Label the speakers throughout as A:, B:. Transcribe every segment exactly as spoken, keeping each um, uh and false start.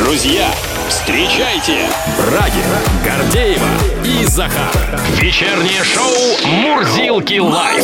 A: Друзья, встречайте Брагина, Гордеева и Захар. Вечернее шоу «Мурзилки лайф».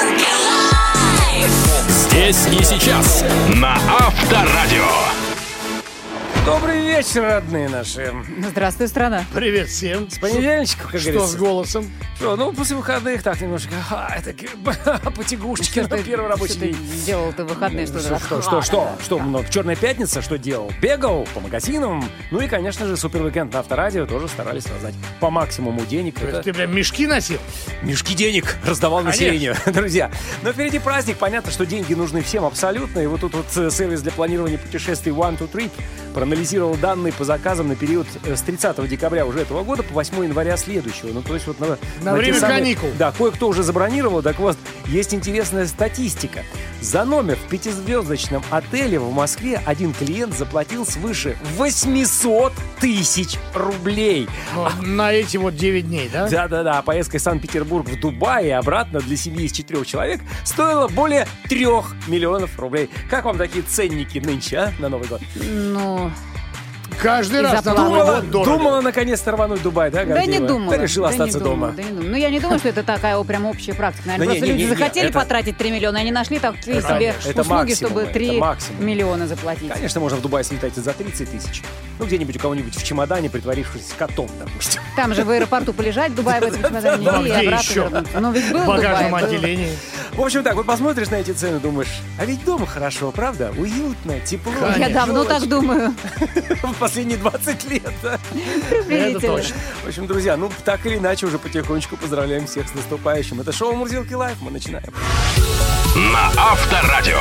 A: Здесь и сейчас на Авторадио.
B: Добрый вечер, родные наши.
C: Здравствуй, страна.
D: Привет всем.
B: С понедельничка, как
D: Что
B: говорится.
D: с голосом?
B: Что, ну, после выходных так немножко, а, это потягушечки,
C: Что
B: на
C: ты-
B: первый рабочий
C: что ты
B: день.
C: делал ты в выходные? Что,
B: Что, что, что, что, что, много. Черная пятница, что делал? Бегал по магазинам. Ну и, конечно же, супер-уикенд на Авторадио тоже старались раздать по максимуму денег.
D: То есть
B: Это
D: ты прям мешки носил?
B: мешки денег раздавал
D: Конечно.
B: населению, друзья. Но впереди праздник, понятно, что деньги нужны всем абсолютно. И вот тут вот э, сервис для планирования путешествий One Two Trip проанализировал данные по заказам на период э, с тридцатого декабря уже этого года по восьмое января следующего. Ну, то есть вот на,
D: На
B: те
D: время
B: самые-
D: каникул.
B: Да, кое-кто уже забронировал. Так вот, есть интересная статистика. За номер в пятизвездочном отеле в Москве один клиент заплатил свыше восемьсот тысяч рублей.
D: Ну, на эти вот девять дней, да?
B: Да-да-да, поездка из Санкт-Петербурга в Дубай и обратно для семьи из четырех человек стоила более трех миллионов рублей. Как вам такие ценники нынче, а, на Новый год?
C: Ну,
D: Каждый
C: И
D: раз на
C: заплатил.
D: Новый
B: Думала,
D: год дорого.
B: думала наконец-то рвануть Дубай, да,
C: да
B: Гордеева?
C: не думала.
B: Да решила
C: да
B: остаться
C: не
B: дома.
C: думала, да не думала. Ну, я не думаю, что это такая о, прям общая практика. Наверное,
B: Да не,
C: просто
B: не,
C: люди
B: не, не,
C: захотели
B: это-
C: потратить три миллиона, они нашли такие
B: Это-
C: себе
B: это
C: услуги,
B: максимум,
C: чтобы
B: это
C: три
B: максимум.
C: миллиона заплатить.
B: Конечно, можно в Дубай слетать и за тридцать тысяч. Ну, где-нибудь у кого-нибудь в чемодане, притворившись котом, допустим.
C: Там же в аэропорту полежать в Дубае в этом чемодане
D: Ну, а
C: и
D: где
C: обратно
D: еще?
C: вернуться. Ну, ведь был
D: В
C: в Дубае.
D: багажном
C: был.
D: отделении.
B: В общем так, вот посмотришь на эти цены, думаешь, а ведь дома хорошо, правда? Уютно, тепло.
C: Я давно так думаю.
B: В последние двадцать лет, да?
D: Это точно.
B: В общем, друзья, ну так или иначе уже потихонечку поздравляем всех с наступающим. Это шоу «Мурзилки лайф», мы начинаем.
A: На Авторадио.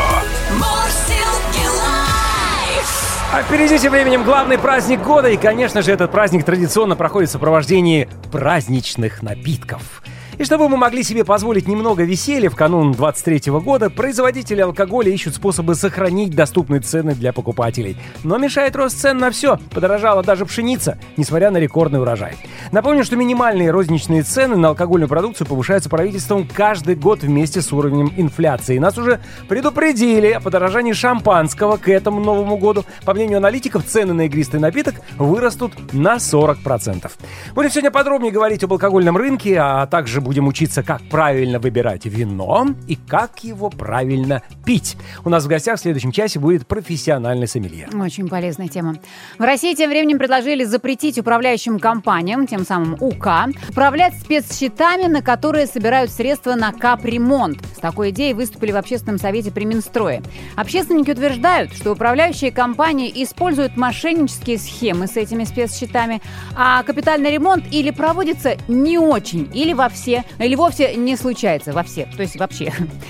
B: А впереди тем временем главный праздник года. И, конечно же, этот праздник традиционно проходит в сопровождении праздничных напитков. И чтобы мы могли себе позволить немного веселья в канун двадцать третьего года, производители алкоголя ищут способы сохранить доступные цены для покупателей. Но мешает рост цен на все. Подорожала даже пшеница, несмотря на рекордный урожай. Напомню, что минимальные розничные цены на алкогольную продукцию повышаются правительством каждый год вместе с уровнем инфляции. Нас уже предупредили о подорожании шампанского к этому Новому году. По мнению аналитиков, цены на игристый напиток вырастут на сорок процентов. Будем сегодня подробнее говорить об алкогольном рынке, а также будем учиться, как правильно выбирать вино и как его правильно пить. У нас в гостях в следующем часе будет профессиональный сомелье.
C: Очень полезная тема. В России тем временем предложили запретить управляющим компаниям, тем самым УК, управлять спецсчетами, на которые собирают средства на капремонт. С такой идеей выступили в общественном совете при Минстрое. Общественники утверждают, что управляющие компании используют мошеннические схемы с этими спецсчетами, а капитальный ремонт или проводится не очень, или во все, или вовсе не случается во все, то есть вообще.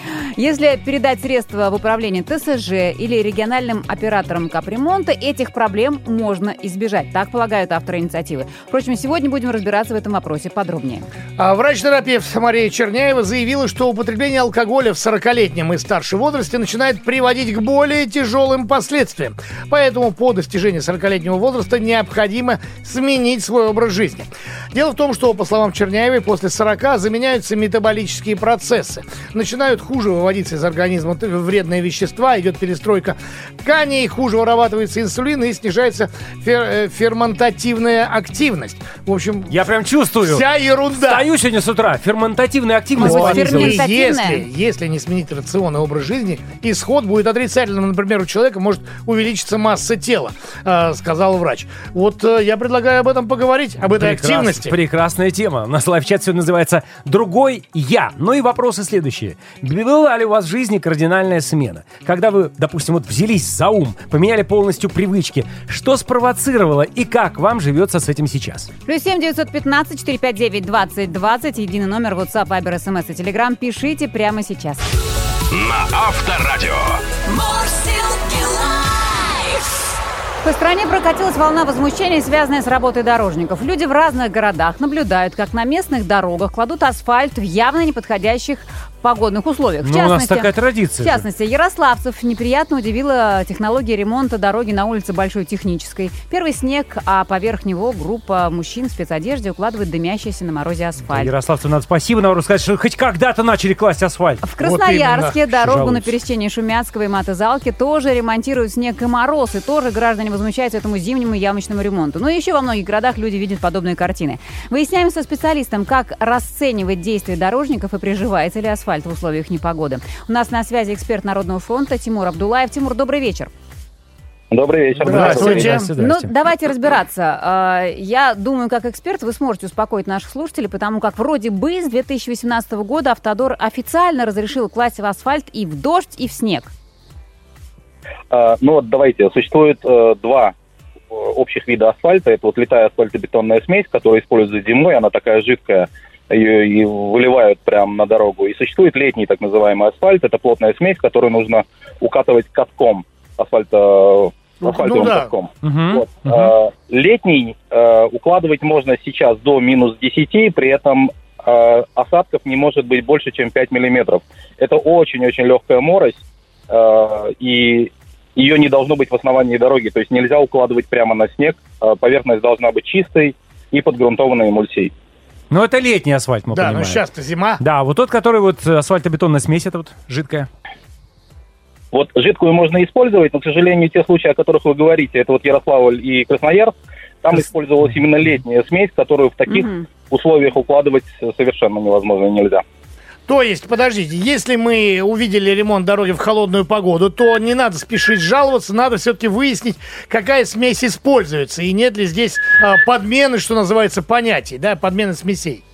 C: Если передать средства в управление ТСЖ или региональным операторам капремонта, этих проблем можно избежать. Так полагают авторы инициативы. Впрочем, сегодня будем разбираться в этом вопросе подробнее.
D: А врач-терапевт Мария Черняева заявила, что употребление алкоголя в сорокалетнем и старшем возрасте начинает приводить к более тяжелым последствиям. Поэтому по достижении сорокалетнего возраста необходимо сменить свой образ жизни. Дело в том, что, по словам Черняевой, после сорока заменяются метаболические процессы. Начинают хуже выводиться из организма вредные вещества, идет перестройка тканей, хуже вырабатывается инсулин и снижается фер- ферментативная активность. В общем,
B: Я прям чувствую.
D: вся ерунда.
B: Встаю сегодня с утра, ферментативная активность
C: Может,
B: понизилась.
C: фермент-
D: И если,
C: Ферментативная?
D: если не сменить рацион и образ жизни, исход будет отрицательным. Например, у человека может увеличиться масса тела, э, сказал врач. Вот э, я предлагаю об этом поговорить, об этой
B: Прекрас-
D: активности.
B: Прекрасная тема. У нас лайв-чат сегодня называется «Другой я». Ну и вопросы следующие. Была ли у вас в жизни кардинальная смена? Когда вы, допустим, вот взялись за ум, поменяли полностью привычки, что спровоцировало и как вам живется с этим сейчас?
C: Плюс семь девятьсот пятнадцать четыре пять девять двадцать двадцать. Единый номер WhatsApp, Viber, эс эм эс и Telegram. Пишите прямо сейчас.
A: На Авторадио.
C: По стране прокатилась волна возмущения, связанная с работой дорожников. Люди в разных городах наблюдают, как на местных дорогах кладут асфальт в явно неподходящих погодных условиях. В
B: Ну, у нас
C: частности,
B: такая традиция.
C: В частности, ярославцев неприятно удивила технология ремонта дороги на улице Большой Технической. Первый снег, а поверх него группа мужчин в спецодежде укладывает дымящийся на морозе асфальт.
B: Ярославцу надо спасибо, наоборот, сказать, что хоть когда-то начали класть асфальт.
C: В Красноярске
D: Вот
C: дорогу
B: Жалуются.
C: на пересечении Шумяцкого и Матызалки тоже ремонтируют снег и мороз, и тоже граждане возмущаются этому зимнему ямочному ремонту. Ну и еще во многих городах люди видят подобные картины. Выясняем со специалистом, как расценивать действия дорожников и приживается ли асфальт в условиях непогоды. У нас на связи эксперт Народного фронта Тимур Абдулаев. Тимур, добрый вечер.
E: Добрый вечер.
D: Здравствуйте.
B: Здравствуйте.
C: Ну,
B: Здрасте.
C: давайте разбираться. А, Я думаю, как эксперт, вы сможете успокоить наших слушателей, потому как вроде бы с две тысячи восемнадцатого года Автодор официально разрешил класть в асфальт и в дождь, и в снег.
E: А, ну вот давайте, существует э, два э, общих вида асфальта. Это вот литая асфальтобетонная смесь, которая используется зимой, она такая жидкая, ее и выливают прямо на дорогу. И существует летний так называемый асфальт, это плотная смесь, которую нужно укатывать катком, асфальта, асфальтовым
D: ну да.
E: катком.
B: Мгм.
E: Вот.
B: Мгм.
E: А, летний э, укладывать можно сейчас до минус десяти, при этом э, осадков не может быть больше, чем пять миллиметров. Это очень-очень легкая морось, э, и ее не должно быть в основании дороги, то есть нельзя укладывать прямо на снег, э, поверхность должна быть чистой и подгрунтованной эмульсией.
B: Ну, это летний асфальт, мы
D: Да,
B: понимаем.
D: ну сейчас-то зима.
B: Да, вот тот, который вот э, асфальтобетонная смесь, это вот жидкая.
E: Вот жидкую можно использовать, но, к сожалению, те случаи, о которых вы говорите, это вот Ярославль и Красноярск, там использовалась именно летняя смесь, которую в таких
C: Мгм.
E: условиях укладывать совершенно невозможно, нельзя.
D: То есть, подождите, если мы увидели ремонт дороги в холодную погоду, то не надо спешить жаловаться, надо все-таки выяснить, какая смесь используется, и нет ли здесь а, подмены, что называется, понятий, да, подмены смесей.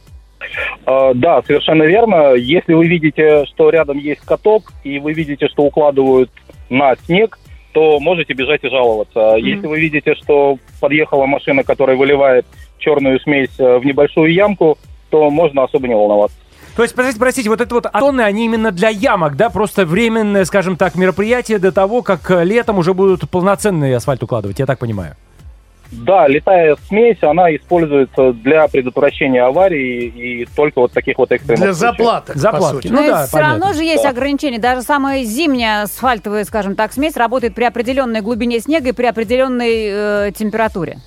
E: Э, Да, совершенно верно. Если вы видите, что рядом есть каток, и вы видите, что укладывают на снег, то можете бежать и жаловаться. Если вы видите, что подъехала машина, которая выливает черную смесь э, в небольшую ямку, то можно особо не волноваться.
B: То есть, простите, простите, вот это вот атонны, они именно для ямок, да, просто временное, скажем так, мероприятие до того, как э, летом уже будут полноценный асфальт укладывать, я так понимаю.
E: Да, летая смесь, она используется для предотвращения аварий и только вот таких вот экстренных
D: Для
E: случаев.
D: заплаток, по
B: Заплатки.
D: сути.
C: Но
B: Ну да,
C: все
B: понятно.
C: равно же есть
E: Да.
C: ограничения. Даже самая зимняя асфальтовая, скажем так, смесь работает при определенной глубине снега и при определенной э, температуре.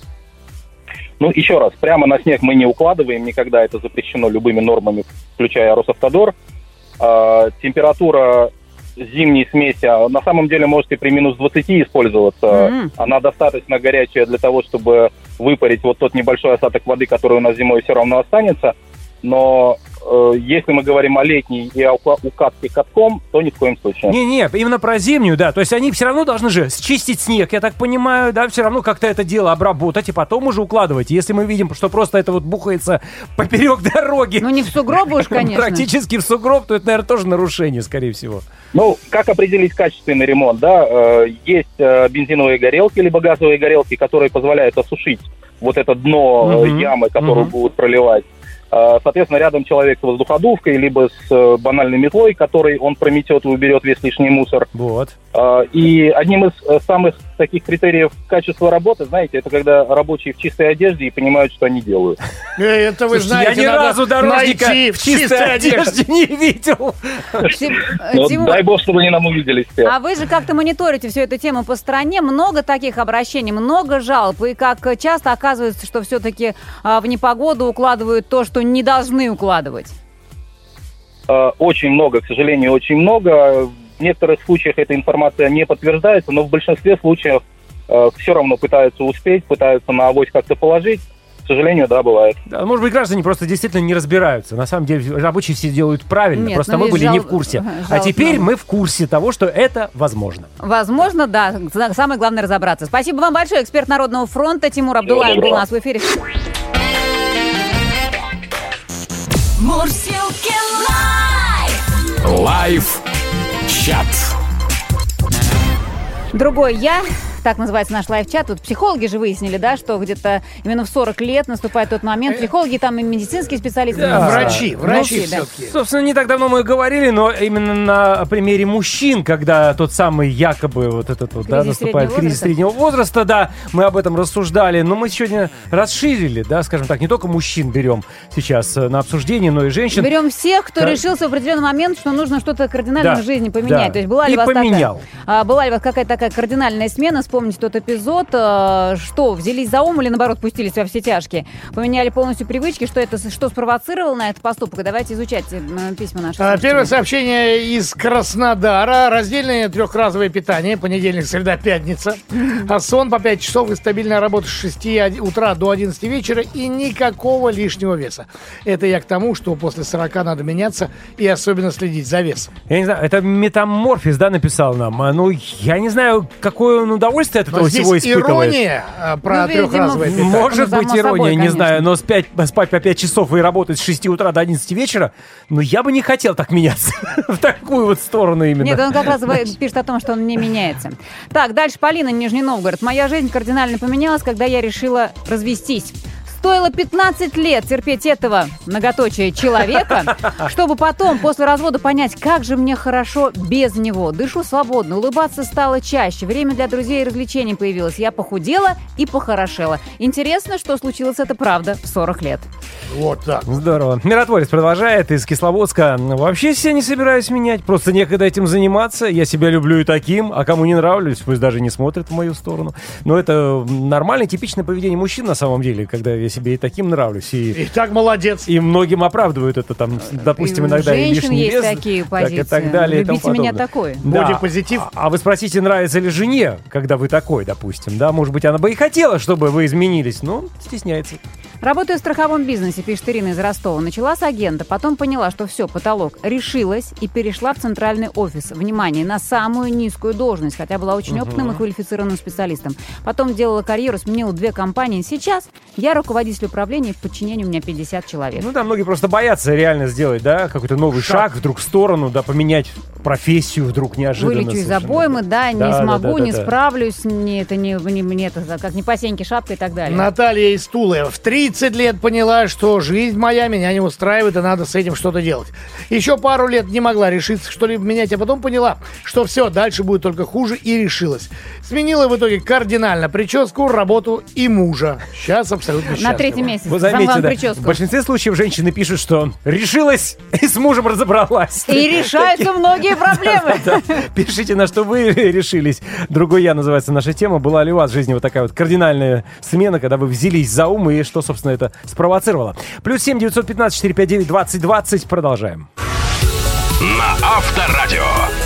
E: Ну, еще раз, прямо на снег мы не укладываем никогда, это запрещено любыми нормами, включая Росавтодор. А, температура зимней смеси а, на самом деле может и при минус двадцати использоваться.
C: Мгм.
E: Она достаточно горячая для того, чтобы выпарить вот тот небольшой осадок воды, который у нас зимой все равно останется. Но э, если мы говорим о летней и о ука- укатке катком, то ни в коем случае.
B: Не-не, именно про зимнюю, да. То есть они все равно должны же счистить снег, я так понимаю, да, все равно как-то это дело обработать и потом уже укладывать. Если мы видим, что просто это вот бухается поперек дороги,
C: Ну, не в сугробы уж, конечно.
B: практически в сугроб, то это, наверное, тоже нарушение, скорее всего.
E: Ну, как определить качественный ремонт, да? Э, Есть э, бензиновые горелки, либо газовые горелки, которые позволяют осушить вот это дно э,
B: Мгм.
E: ямы, которую
B: Мгм.
E: будут проливать. Э, Соответственно, рядом человек с воздуходувкой, либо с э, банальной метлой, которой он прометет и уберет весь лишний мусор.
B: Вот.
E: Э, И одним из э, самых таких критериев качества работы, знаете, это когда рабочие в чистой одежде и понимают, что они делают.
D: Э, Это вы
B: Слушайте,
D: знаете,
B: я ни
D: надо
B: разу дорожника
D: найти
B: в чистой одежде не видел.
C: Тим- э,
E: Но
C: Тимур,
E: дай бог, чтобы они нам увидели все.
C: а вы же как-то мониторите всю эту тему по стране. Много таких обращений, много жалоб. И как часто оказывается, что все-таки в непогоду укладывают то, что не должны укладывать.
E: Э, Очень много, к сожалению, очень много. В некоторых случаях эта информация не подтверждается, но в большинстве случаев все равно пытаются успеть, пытаются на авось как-то положить. К сожалению, да, бывает.
B: Да, может быть, граждане просто действительно не разбираются. На самом деле, рабочие все делают правильно,
C: Нет,
B: просто
C: ну
B: мы
C: и
B: были
C: жал-
B: не в курсе.
C: ага,
B: А
C: жалоб
B: теперь
C: много.
B: мы в курсе того, что это возможно.
C: Возможно, да. Зна- Самое главное разобраться. Спасибо вам большое. Эксперт Народного фронта Тимур Абдулаев был у нас в эфире.
F: Мурсилки лайф.
A: Лайф чат.
C: Другой я, так называется наш лайв-чат. Вот психологи же выяснили, да, что где-то именно в сорок лет наступает тот момент. Психологи там и медицинские специалисты.
D: Да,
C: ну,
D: врачи, врачи
C: ну,
D: все-таки.
C: да.
B: Собственно, не так давно мы говорили, но именно на примере мужчин, когда тот самый якобы вот этот вот, да, наступает кризис среднего возраста, да, мы об этом рассуждали, но мы сегодня расширили, да, скажем так, не только мужчин берем сейчас на обсуждение, но и женщин.
C: Берем всех, кто
B: Да.
C: решился в определенный момент, что нужно что-то кардинально
B: Да,
C: в жизни поменять.
B: да.
C: То есть была ли
B: И
C: у вас
B: поменял.
C: такая, а, была ли у вас какая-то такая кардинальная смена? Вспомните тот эпизод, а, что, взялись за ум или, наоборот, пустились во все тяжкие? Поменяли полностью привычки, что это, что спровоцировало на этот поступок? Давайте изучать э, письма наших
D: А,
C: слушателей.
D: Первое сообщение из Краснодара. Раздельное трехразовое питание. Понедельник, среда, пятница. А сон по пять часов и стабильная работа с шести утра до одиннадцати вечера. И никакого лишнего веса. Это я к тому, что после сорока надо меняться и особенно следить за весом.
B: Я не знаю, это Метаморфиз, да, написал нам. А, Ну, я не знаю, какое он удовольствие от этого
D: Но здесь
B: всего испытывает.
D: ирония а, про
C: Ну, видимо,
D: трехразовое питание.
B: Может
C: Ну,
B: быть,
C: само
B: ирония,
C: собой,
B: не
C: конечно.
B: знаю, но спать, спать по пять часов и работать с шести утра до одиннадцати вечера, ну, я бы не хотел так меняться в такую вот сторону именно.
C: Нет, он как раз пишет о том, что он не меняется. Так, дальше Полина, Нижний Новгород. Моя жизнь кардинально поменялась, когда я решила развестись. Стоило пятнадцать лет терпеть этого, многоточие, человека, чтобы потом, после развода, понять, как же мне хорошо без него. Дышу свободно, улыбаться стало чаще, время для друзей и развлечений появилось. Я похудела и похорошела. Интересно, что случилось это правда в сорок лет.
D: Вот так.
B: Здорово. Миротворец продолжает из Кисловодска. Вообще себя не собираюсь менять, просто некогда этим заниматься. Я себя люблю и таким, а кому не нравлюсь, пусть даже не смотрят в мою сторону. Но это нормальное, типичное поведение мужчин на самом деле, когда я себе и таким нравлюсь. И,
D: И так молодец.
B: и многим оправдывают это, там, допустим,
C: И у
B: иногда и
C: женщин
B: лишний
C: есть
B: вес,
C: такие
B: так и
C: позиции.
B: так далее. и тому
C: Любите меня
B: подобное.
C: такой.
B: Да.
D: Бодипозитив.
B: А, а вы спросите, нравится ли жене, когда вы такой, допустим, да? Может быть, она бы и хотела, чтобы вы изменились, но стесняется.
C: Работаю в страховом бизнесе, пишет Ирина из Ростова. Начала с агента, потом поняла, что все, потолок. Решилась и перешла в центральный офис. Внимание, на самую низкую должность, хотя была очень опытным и квалифицированным специалистом. Потом делала карьеру, сменила две компании. Сейчас я руководитель управления, в подчинении у меня пятьдесят человек.
B: Ну да, многие просто боятся реально сделать, да, какой-то новый шаг,
D: Шаг.
B: вдруг в сторону, да, поменять профессию вдруг неожиданно.
C: Вылечу из
B: совершенно.
C: обоймы, да, не
B: Да, да,
C: смогу,
B: да,
C: не
B: да, да.
C: справлюсь, не, это не, не, мне это как не по сеньке шапка и так далее.
D: Наталья из Тулы. В тридцать лет поняла, что жизнь моя меня не устраивает, и надо с этим что-то делать. Еще пару лет не могла решиться что-либо менять, а потом поняла, что все, дальше будет только хуже, и решилась. Сменила в итоге кардинально прическу, работу и мужа. Сейчас абсолютно счастлива.
C: На третий месяц.
B: Вы
C: Сам
B: заметите,
C: вам
B: да,
C: прическу.
B: в большинстве случаев женщины пишут, что решилась и с мужем разобралась.
C: И решаются многие проблемы.
B: Да, пишите, на что вы решились. Другой я называется наша тема. Была ли у вас в жизни вот такая вот кардинальная смена, когда вы взялись за ум, и что, собственно, это спровоцировало? Плюс семь девятьсот пятнадцать четыреста пятьдесят девять двадцать двадцать. Продолжаем.
A: На Авторадио.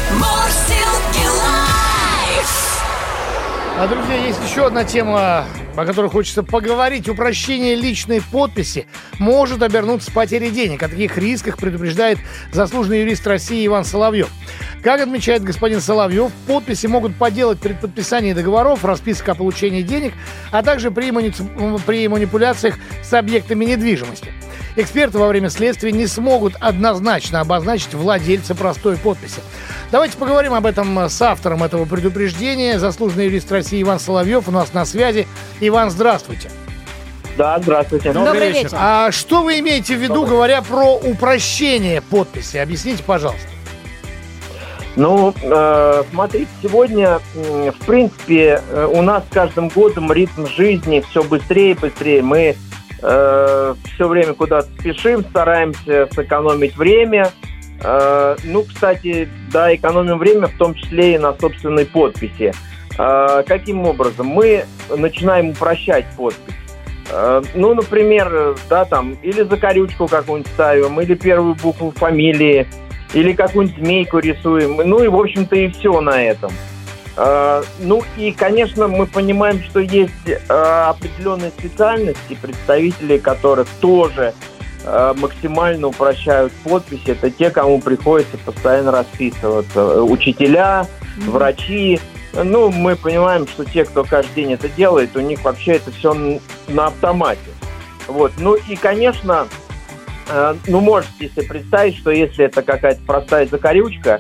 D: А, друзья, есть еще одна тема, о которой хочется поговорить. Упрощение личной подписи может обернуться потерей денег. О таких рисках предупреждает заслуженный юрист России Иван Соловьев. Как отмечает господин Соловьев, подписи могут подделать при подписании договоров, расписок о получении денег, а также при, мани... при манипуляциях с объектами недвижимости. Эксперты во время следствия не смогут однозначно обозначить владельца простой подписи. Давайте поговорим об этом с автором этого предупреждения. Заслуженный юрист России Иван Соловьев у нас на связи. Иван, здравствуйте.
E: Да, здравствуйте.
C: Добрый вечер.
D: А что вы имеете в виду, говоря про упрощение подписи? Объясните, пожалуйста.
E: Ну, э, смотрите, сегодня, э, в принципе, э, у нас с каждым годом ритм жизни все быстрее и быстрее. Мы э, все время куда-то спешим, стараемся сэкономить время. Э, ну, кстати, да, экономим время, в том числе и на собственной подписи. Э, каким образом? Мы начинаем упрощать подпись. Э, ну, например, да, там, или закорючку какую-нибудь ставим, или первую букву фамилии, или какую-нибудь змейку рисуем. Ну и, в общем-то, и все на этом. Э, ну и, конечно, мы понимаем, что есть э, определенные специальности, представители которых тоже э, максимально упрощают подписи. Это те, кому приходится постоянно расписываться. Учителя, mm-hmm. врачи. Ну, мы понимаем, что те, кто каждый день это делает, у них вообще это все на автомате. Вот. Ну и, конечно... Ну, можете себе представить, что если это какая-то простая закорючка,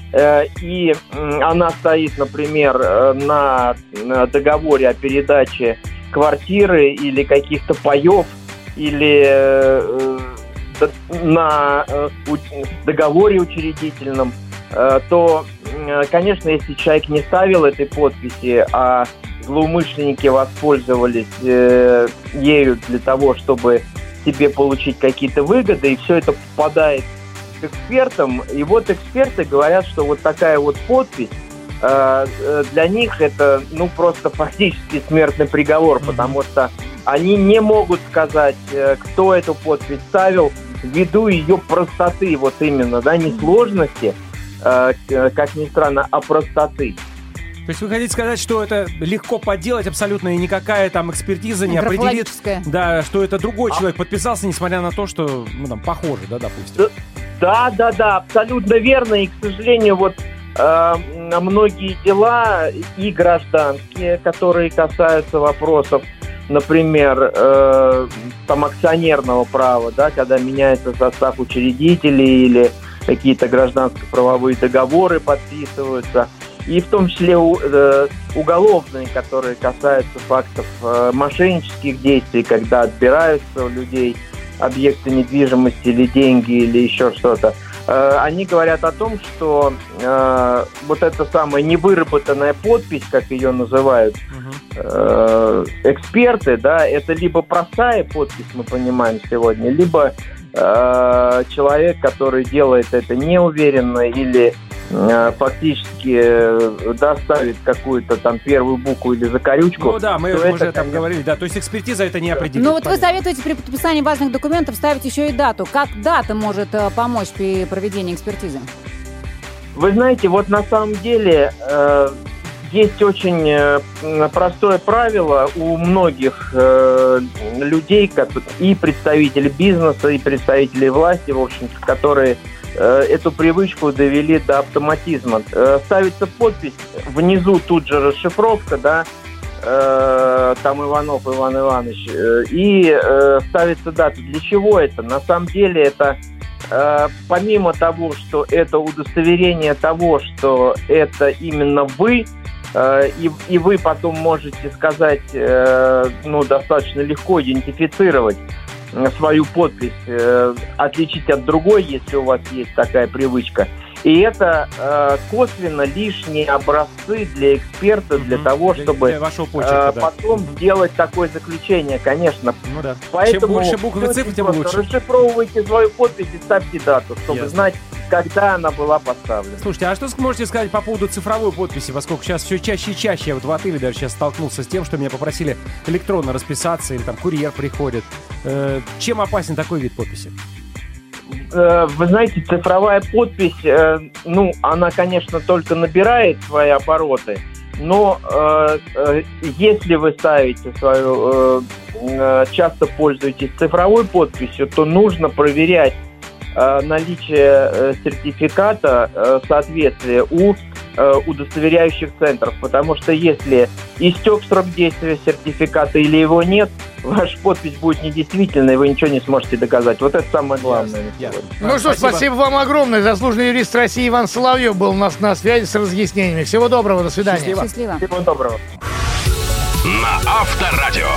F: э, и э, она стоит, например, э, на, на договоре о передаче квартиры или каких-то паев, или э, э, на э, договоре учредительном, э, то, э, конечно, если человек не ставил этой подписи, а злоумышленники воспользовались э, ею для того, чтобы себе получить какие-то выгоды, и все это попадает к экспертам. И вот эксперты говорят, что вот такая вот подпись э, для них это, ну, просто фактически смертный приговор, mm-hmm. потому что они не могут сказать, э, кто эту подпись ставил, ввиду ее простоты, вот именно, да, не сложности, э, как ни странно, а простоты.
B: То есть вы хотите сказать, что это легко подделать абсолютно, и никакая там экспертиза не определит, да, что это другой человек подписался, несмотря на то, что, ну, там, похоже, да, допустим?
F: Да, да, да, абсолютно верно. И, к сожалению, вот э, многие дела и гражданские, которые касаются вопросов, например, э, там, акционерного права, да, когда меняется состав учредителей или какие-то гражданско-правовые договоры подписываются, и в том числе э, уголовные, которые касаются фактов э, мошеннических действий, когда отбираются у людей объекты недвижимости или деньги или еще что-то. Э, они говорят о том, что э, вот эта самая невыработанная подпись, как ее называют э, эксперты, да, это либо простая подпись, мы понимаем сегодня, либо э, человек, который делает это неуверенно или фактически доставит какую-то там первую букву или закорючку.
B: Ну да, мы
F: уже
B: это, там говорили, да, то есть экспертиза это не определит.
C: Ну вот вы советуете при подписании важных документов ставить еще и дату. Как дата может помочь при проведении экспертизы?
F: Вы знаете, вот на самом деле э, есть очень э, простое правило у многих э, людей, как, и представителей бизнеса, и представителей власти, в общем-то, которые эту привычку довели до автоматизма. Ставится подпись, внизу тут же расшифровка, да, э, там Иванов Иван Иванович, э, и э, ставится дата. Для чего это? На самом деле это э, помимо того, что это удостоверение того, что это именно вы, э, и, и вы потом можете сказать, э, ну, достаточно легко идентифицировать свою подпись, э, отличить от другой, если у вас есть такая привычка. И это э, косвенно лишние образцы для эксперта, для mm-hmm. того, чтобы для почерка, э, да. потом сделать такое заключение, конечно.
B: Ну да.
F: Поэтому
B: чем больше букв и цифр, тем лучше.
F: Расшифровывайте свою подпись и ставьте дату, чтобы
B: Ясно.
F: знать, когда она была поставлена.
B: Слушайте, а что можете сказать по поводу цифровой подписи, поскольку сейчас все чаще и чаще, я вот в отеле даже сейчас столкнулся с тем, что меня попросили электронно расписаться, или там курьер приходит. Э, чем опасен такой вид подписи?
F: Вы знаете, цифровая подпись, э, ну, она, конечно, только набирает свои обороты, но э, э, если вы ставите свою, э, часто пользуетесь цифровой подписью, то нужно проверять э, наличие э, сертификата э, соответствия у э, удостоверяющих центров, потому что если истек срок действия сертификата или его нет, ваша подпись будет недействительной, вы ничего не сможете доказать. Вот это самое главное.
D: Yes. Yes. Ну что, спасибо. спасибо вам огромное. Заслуженный юрист России Иван Соловьев был у нас на связи с разъяснениями. Всего доброго, до свидания.
C: Счастливо. Счастливо.
F: Всего доброго.
A: На Авторадио.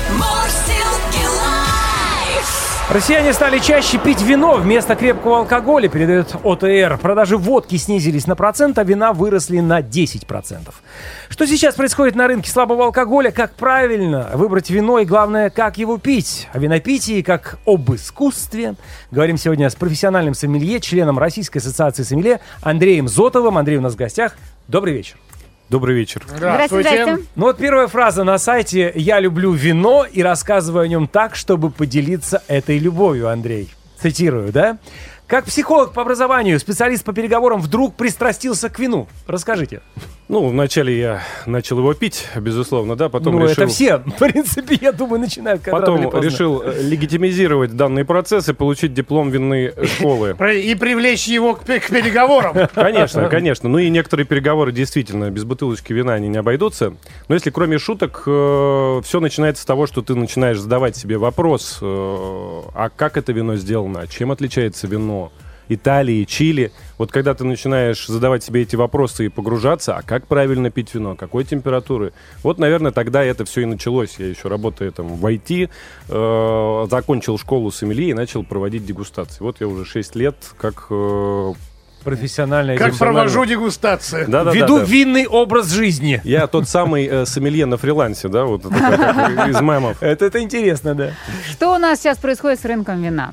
B: Россияне стали чаще пить вино вместо крепкого алкоголя, передает о тэ эр. Продажи водки снизились на процент, а вина выросли на десять процентов. Что сейчас происходит на рынке слабого алкоголя? Как правильно выбрать вино и, главное, как его пить? О винопитии как об искусстве. Говорим сегодня с профессиональным сомелье, членом Российской ассоциации сомелье Андреем Зотовым. Андрей у нас в гостях. Добрый вечер.
G: Добрый вечер.
C: Здравствуйте. Здравствуйте.
B: Ну вот первая фраза на сайте «Я люблю вино и рассказываю о нем так, чтобы поделиться этой любовью», Андрей. Цитирую, да? Как психолог по образованию, специалист по переговорам вдруг пристрастился к вину. Расскажите.
G: Ну, вначале я начал его пить, безусловно, да, потом
B: ну,
G: решил...
B: это все, в принципе, я думаю, начинают когда
G: Потом решил легитимизировать данный процесс и получить диплом винной школы.
D: И привлечь его к, к переговорам.
G: Конечно, конечно. Ну и некоторые переговоры действительно без бутылочки вина они не обойдутся. Но если кроме шуток, э, все начинается с того, что ты начинаешь задавать себе вопрос, э, а как это вино сделано, чем отличается вино, Италии, Чили. Вот когда ты начинаешь задавать себе эти вопросы и погружаться, а как правильно пить вино, какой температуры, вот, наверное, тогда это все и началось. Я еще работаю там в ай ти, э, закончил школу сомелье и начал проводить дегустации. Вот я уже шесть лет как... Э,
B: Профессиональная
D: Как провожу дегустацию.
G: Да, да,
B: Веду
G: да, да.
B: винный образ жизни.
G: Я тот самый э, сомелье на фрилансе, да, вот это как из мемов.
B: Это, это интересно, да.
C: Что у нас сейчас происходит с рынком вина?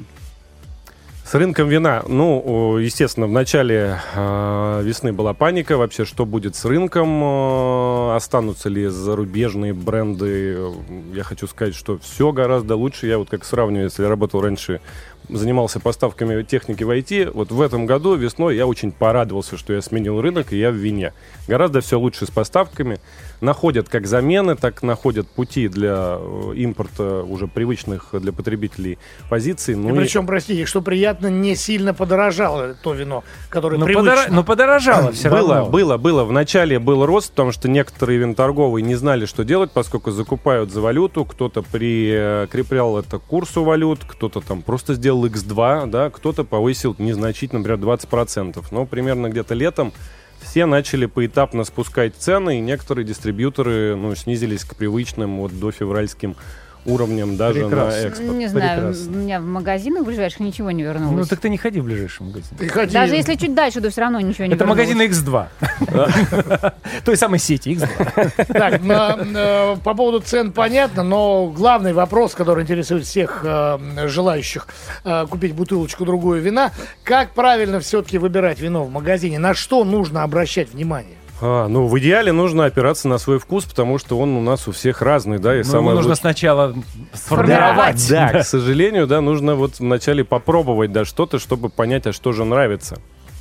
G: С рынком вина, ну, естественно, в начале э, весны была паника вообще, что будет с рынком, э, останутся ли зарубежные бренды. Я хочу сказать, что все гораздо лучше. Я вот как сравниваю, если я работал раньше, занимался поставками техники в ай ти, вот в этом году весной я очень порадовался, что я сменил рынок, и я в вине. Гораздо все лучше с поставками. Находят как замены, так находят пути для импорта уже привычных для потребителей позиций. Ну
D: и
G: и...
D: причем, простите, что приятно, не сильно подорожало то вино, которое
B: но
D: привычно.
B: Подор... Но подорожало все
G: было,
B: равно.
G: Было, было. Вначале был рост, потому что некоторые виноторговые не знали, что делать, поскольку закупают за валюту. Кто-то прикреплял это к курсу валют, кто-то там просто сделал икс два, да, кто-то повысил незначительно, например, двадцать процентов. Но примерно где-то летом все начали поэтапно спускать цены, и некоторые дистрибьюторы, ну, снизились к привычным вот до февральским уровням даже
B: Прекрасно.
G: на экспорт.
C: Не знаю,
B: Прекрасно.
C: у меня в магазинах ближайших ничего не вернулось.
B: Ну так ты не ходи в ближайший магазин.
D: Ты ходи.
C: Даже если чуть дальше, то все равно ничего не
B: Это
C: вернулось.
B: магазин икс два. Той самой сети икс два.
D: Так, на- на- по поводу цен понятно, но главный вопрос, который интересует всех э, желающих э, купить бутылочку другую вина, как правильно все-таки выбирать вино в магазине, на что нужно обращать внимание?
G: А, ну, в идеале нужно опираться на свой вкус, потому что он у нас у всех разный, да, и
B: Ну, его
G: самое
B: нужно
G: лучшее-
B: сначала сформировать.
G: Да, к сожалению, да, нужно вот вначале попробовать, да, что-то, чтобы понять, а что же нравится.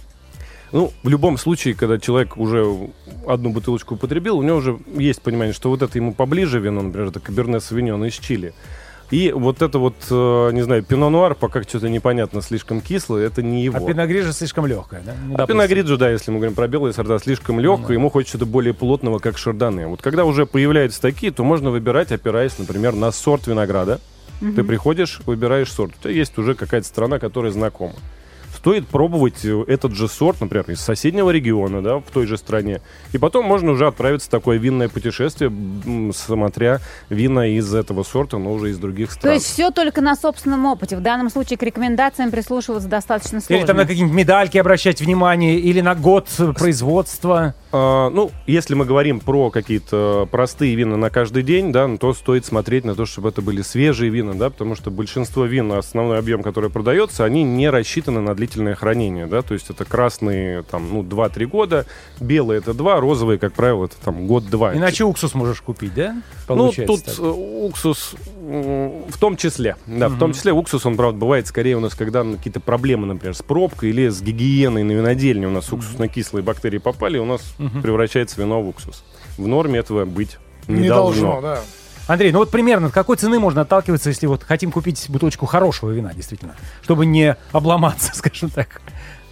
G: Ну, в любом случае, когда человек уже одну бутылочку употребил, у него уже есть понимание, что вот это ему поближе вино, например, это Каберне Савиньон из Чили. И вот это вот, э, не знаю, Пино Нуар, пока что-то непонятно, слишком кислое, это не его.
B: А пиногрижа слишком легкая, да? Ну,
G: А
B: допустим.
G: Пино Гриджо, да, если мы говорим про белые сорта, слишком легкое, ему хочется что-то более плотного, как шардоне. Вот когда уже появляются такие, то можно выбирать, опираясь, например, на сорт винограда. Ты приходишь, выбираешь сорт. У тебя есть уже какая-то страна, которая знакома. Стоит пробовать этот же сорт, например, из соседнего региона, да, в той же стране. И потом можно уже отправиться в такое винное путешествие, м, смотря вина из этого сорта, но уже из других
C: То
G: стран.
C: есть все только на собственном опыте. В данном случае к рекомендациям прислушиваться достаточно сложно.
B: Или там на какие-нибудь медальки обращать внимание, или на год производства.
G: А, ну, если мы говорим про какие-то простые вина на каждый день, да, ну, то стоит смотреть на то, чтобы это были свежие вина, да, потому что большинство вин, основной объем, который продается, они не рассчитаны на длительное хранение, да, то есть это красные, там, ну, два-три года, белые это два, розовые, как правило, это там год-два.
B: Иначе уксус можешь купить, да?
G: Ну,
B: Получается
G: тут
B: так.
G: э, уксус м, в том числе, да, в том числе уксус, он, правда, бывает скорее у нас, когда ну, какие-то проблемы, например, с пробкой или с гигиеной на винодельне, у нас уксусно-кислые бактерии попали, у нас превращается вино в уксус. В норме этого быть не,
D: Не должно, да.
B: Андрей, ну вот примерно от какой цены можно отталкиваться, если вот хотим купить бутылочку хорошего вина, действительно, чтобы не обломаться, скажем так.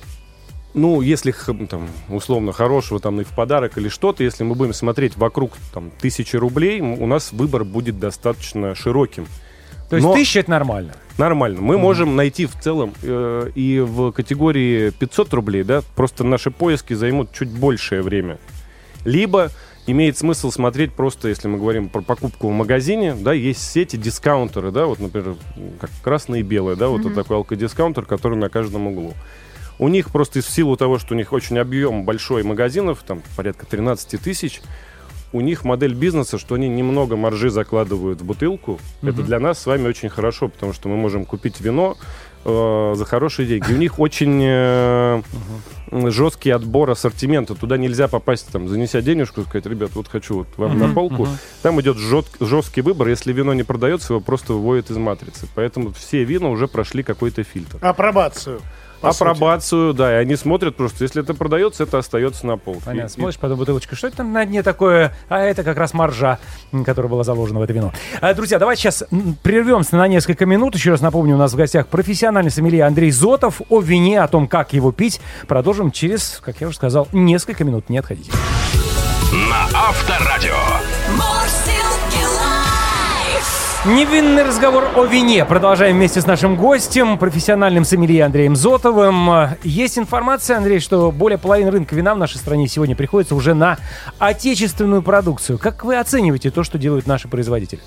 G: Ну, если х- там, условно хорошего там и в подарок или что-то, если мы будем смотреть вокруг там тысячи рублей, м, у нас выбор будет достаточно широким.
B: То есть
G: Но-
B: тысяча — это нормально.
G: Нормально. Мы можем найти в целом э, и в категории пятьсот рублей, да, просто наши поиски займут чуть большее время. Либо имеет смысл смотреть просто, если мы говорим про покупку в магазине, да, есть сети дискаунтеры, да, вот, например, как красное и белое, да, вот это такой алкодискаунтер, который на каждом углу. У них просто в силу того, что у них очень объем большой магазинов, там порядка тринадцать тысяч, у них модель бизнеса, что они немного маржи закладывают в бутылку. Это для нас с вами очень хорошо, потому что мы можем купить вино э, за хорошие деньги. И у них очень э, жесткий отбор ассортимента. Туда нельзя попасть, там, занеся денежку, сказать, ребят, вот хочу вот вам на полку. Там идет жест- жесткий выбор. Если вино не продается, его просто выводят из матрицы. Поэтому все вина уже прошли какой-то фильтр.
D: Апробацию. по сути.
G: Апробацию, да, и они смотрят просто, если это продается, это остается на полке.
B: Понятно.
G: И-
B: Смотришь потом бутылочку, что это там на дне такое? А это как раз маржа, м, которая была заложена в это вино. А, друзья, давайте сейчас м, прервемся на несколько минут. Еще раз напомню, у нас в гостях профессиональный сомелье Андрей Зотов. О вине, о том, как его пить, продолжим через, как я уже сказал, несколько минут. Не отходите.
A: На Авторадио.
H: Морсилки лайф.
B: Невинный разговор о вине. Продолжаем вместе с нашим гостем, профессиональным сомелье Андреем Зотовым. Есть информация, Андрей, что более половины рынка вина в нашей стране сегодня приходится уже на отечественную продукцию. Как вы оцениваете то, что делают наши производители?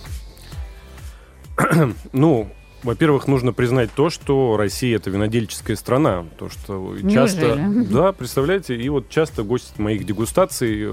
G: Ну, во-первых, нужно признать то, что Россия — это винодельческая страна. То, что часто...
C: Неужели?
G: Да, представляете, и вот часто гости моих дегустаций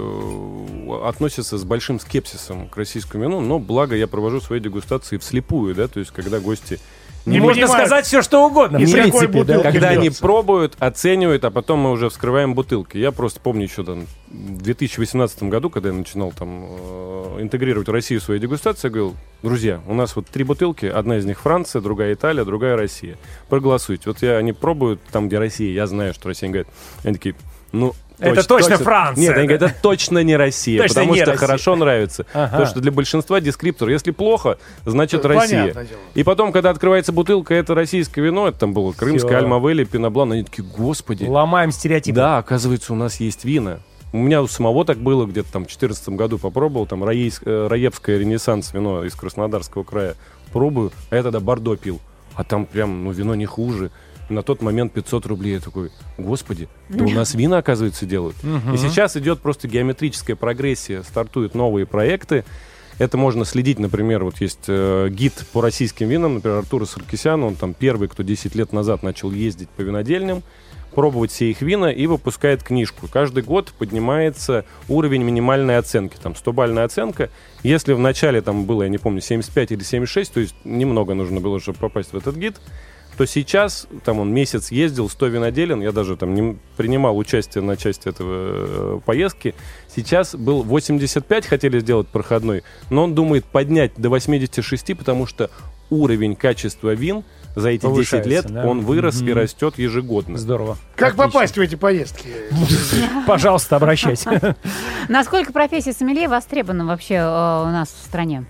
G: э, относятся с большим скепсисом к российскому вину, но благо я провожу свои дегустации вслепую, да, то есть когда гости...
B: Не можно
D: понимают,
B: сказать все, что угодно.
D: из
B: в
D: какой
B: принципе, да.
D: бутылки
G: Когда они
D: бьется.
G: пробуют, оценивают, а потом мы уже вскрываем бутылки. Я просто помню еще там в две тысячи восемнадцатом году, когда я начинал там э, интегрировать Россию в свои дегустации, я говорил: друзья, у нас вот три бутылки, одна из них Франция, другая Италия, другая Россия. Проголосуйте. Вот я, они пробуют там, где Россия, я знаю, что Россия, они говорят, они такие, ну...
B: Это точно Франция.
G: Нет, они говорят, это точно не Россия,
B: Точно
G: потому
B: не
G: что
B: Россия.
G: хорошо нравится.
B: Ага.
G: Потому что для большинства дескриптор, если плохо, значит
D: Понятное
G: Россия.
D: дело.
G: И потом, когда открывается бутылка, это российское вино, это там было крымское,
B: Всё.
G: Альма-Вэлли, Пиноблан, они такие, господи.
B: Ломаем стереотипы.
G: Да, оказывается, у нас есть вина. У меня у самого так было, где-то там в две тысячи четырнадцатом году попробовал, там Раейс- э, Раевское Ренессанс вино из Краснодарского края. Пробую, а я тогда Бордо пил. А там прям, ну, вино не хуже. На тот момент пятьсот рублей. Я такой, господи, да у нас вина, оказывается, делают. И сейчас идет просто геометрическая прогрессия. Стартуют новые проекты. Это можно следить, например, вот есть э, гид по российским винам, например, Артур Саркисян, он там первый, кто десять лет назад начал ездить по винодельням, пробовать все их вина и выпускает книжку. Каждый год поднимается уровень минимальной оценки, там сто-бальная оценка. Если в начале там было, я не помню, семьдесят пять или семьдесят шесть, то есть немного нужно было, чтобы попасть в этот гид, то сейчас, там он месяц ездил, сто виноделен, я даже там не принимал участие на части этого э, поездки. Сейчас был восемьдесят пять, хотели сделать проходной, но он думает поднять до восемьдесят шесть, потому что уровень качества вин за эти десять лет,
B: Повышается, да?
G: он вырос
B: Мгм.
G: и растет ежегодно.
B: Здорово.
D: Как
B: Отлично.
D: попасть в эти поездки?
B: Пожалуйста, обращайся.
C: Насколько профессия сомелье востребована вообще э, у нас в стране?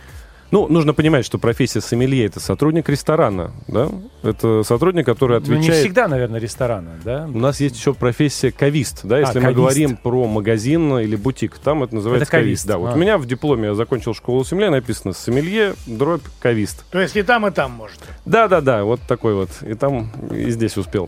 G: Ну, нужно понимать, что профессия сомелье — это сотрудник ресторана, да? Это сотрудник, который
B: Ну, не
G: отвечает...
B: всегда, наверное, ресторана, да?
G: У нас есть еще профессия кавист, да, если мы
B: кавист.
G: говорим про магазин или бутик, там это называется
B: Это кавист,
G: кавист. Да, вот
B: а.
G: у меня в дипломе я закончил школу сомелье, написано сомелье, дробь, кавист.
D: То есть и там, и там может.
G: Да-да-да, вот такой вот. И там, и здесь успел.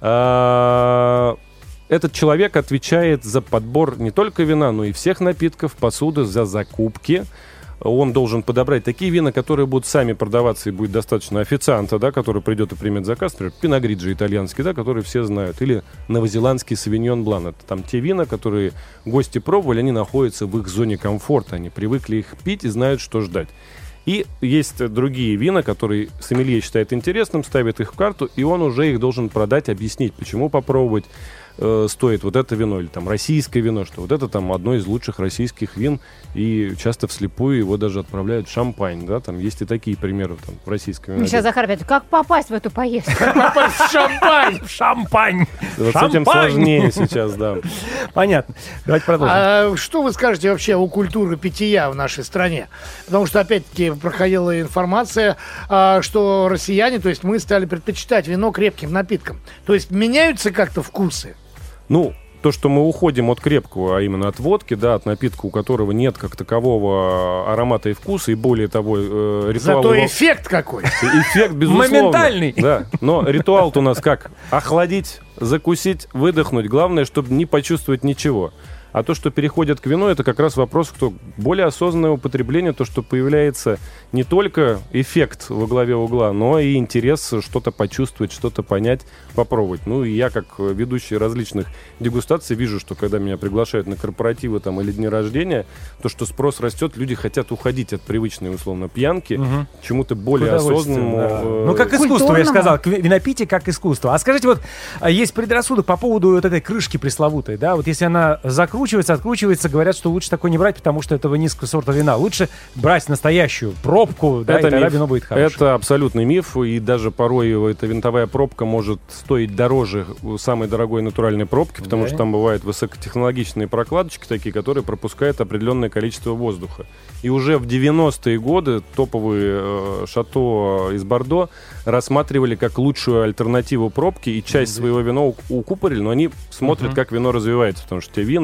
G: А, Этот человек отвечает за подбор не только вина, но и всех напитков, посуды, за закупки. Он должен подобрать такие вина, которые будут сами продаваться, и будет достаточно официанта, да, который придет и примет заказ, например, пиногриджи итальянский, да, который все знают, или новозеландский савиньон блан. Это там те вина, которые гости пробовали, они находятся в их зоне комфорта, они привыкли их пить и знают, что ждать. И есть другие вина, которые сомелье считает интересным, ставит их в карту, и он уже их должен продать, объяснить, почему попробовать э, стоит вот это вино, или там российское вино, что вот это там одно из лучших российских вин, и часто вслепую его даже отправляют в Шампань, да, там есть и такие примеры там в российском вине.
C: Сейчас Захар опять, как попасть в эту поездку?
D: Попасть в Шампань!
B: Шампань!
G: Вот с этим
B: Шампань!
G: сложнее сейчас, да.
B: Понятно. Давайте продолжим.
D: А что вы скажете вообще о культуре питья в нашей стране? Потому что, опять-таки, проходила информация, а, что россияне, то есть мы стали предпочитать вино крепким напиткам. То есть меняются как-то вкусы?
G: Ну, то, что мы уходим от крепкого, а именно от водки, да, от напитка, у которого нет как такового аромата и вкуса, и более того, э, ритуал...
D: Зато
G: его-
D: эффект какой!
G: Эффект, безусловно.
B: Моментальный.
G: Да, но ритуал-то у нас как? Охладить, закусить, выдохнуть. Главное, чтобы не почувствовать ничего. А то, что переходит к вину, это как раз вопрос, кто более осознанное употребление, то, что появляется не только эффект во главе угла, но и интерес что-то почувствовать, что-то понять, попробовать. Ну, и я, как ведущий различных дегустаций, вижу, что когда меня приглашают на корпоративы там, или дни рождения, то, что спрос растет, люди хотят уходить от привычной, условно, пьянки
B: Мгм.
G: к чему-то более
B: К удовольствию,
G: осознанному.
B: да.
G: э,
B: Ну, как искусство, я же
C: культурному.
B: сказал. к ви- Винопитие как искусство. А скажите, вот а есть предрассудок по поводу вот этой крышки пресловутой, да? Вот если она закручивается, откручивается, говорят, что лучше такое не брать, потому что этого низкого сорта вина. Лучше брать настоящую пробку, да, и тогда
G: миф.
B: вино будет хорошее.
G: Это абсолютный миф, и даже порой эта винтовая пробка может стоить дороже самой дорогой натуральной пробки, потому
B: Да.
G: что там бывают высокотехнологичные прокладочки такие, которые пропускают определенное количество воздуха. И уже в девяностые годы топовые э, шато из Бордо рассматривали как лучшую альтернативу пробки, и часть своего вина у- укупорили, но они смотрят,
B: Мгм.
G: как вино развивается, потому что те вина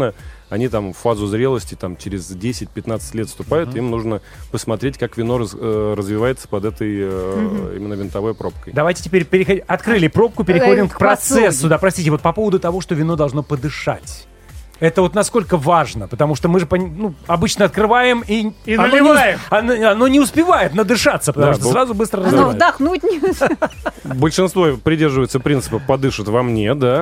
G: они там в фазу зрелости там, через десять-пятнадцать лет вступают, mm-hmm. им нужно посмотреть, как вино раз, э, развивается под этой э, mm-hmm. именно винтовой пробкой.
B: Давайте теперь переходим. Открыли пробку, переходим к, к процессу. Да, простите, вот по поводу того, что вино должно подышать. Это вот насколько важно, потому что мы же ну, обычно открываем и,
D: и
B: оно
D: наливаем.
B: Не, оно, оно не успевает надышаться, потому да, что бо... сразу быстро разливает.
C: Оно вдохнуть не...
G: Большинство придерживается принципа «подышит во мне», да.